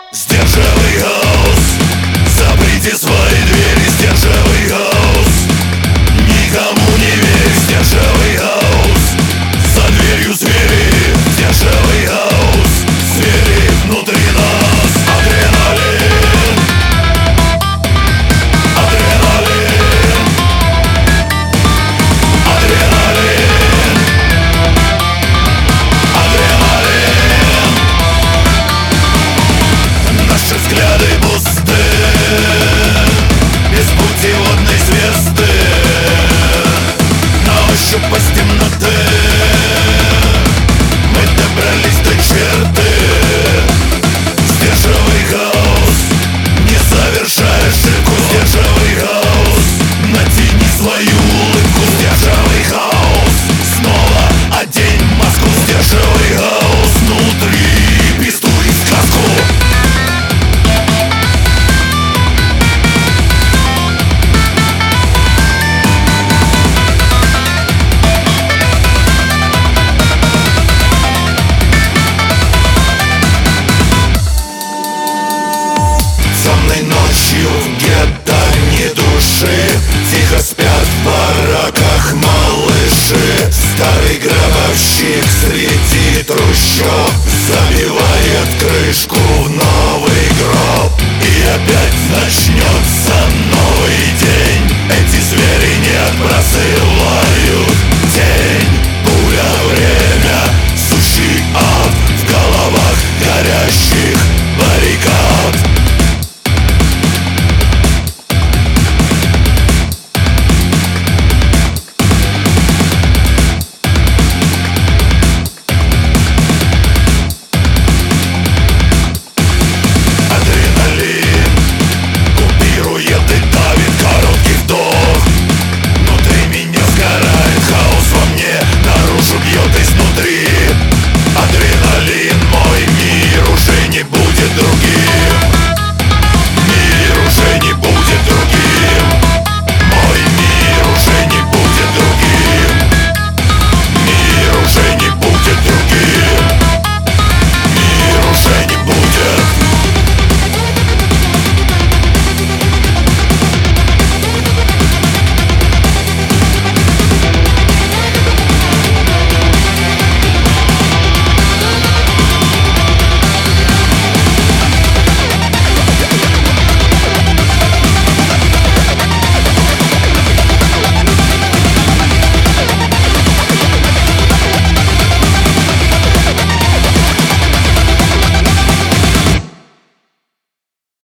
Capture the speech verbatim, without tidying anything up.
Сдерживай хаос, заприте свои двери. Сдерживай хаос, никому не верь. Сдерживай хаос, за дверью звери. Сдерживай хаос, звери внутри нас. Адреналин, адреналин, адреналин, адреналин. Наши взгляды пусты, без путеводной звезды. На ощупь из темноты мы добрались до черты. Сдерживай хаос, не совершай ошибку. Сдерживай хаос, натяни свою улыбку. Сдерживай хаос, снова одень маску. Сдерживай хаос, внутри пестуй сказку. Темной ночью в гетто ни души, тихо спят в бараках малыши. Старый гробовщик среди трущоб забивает крышку в ночь.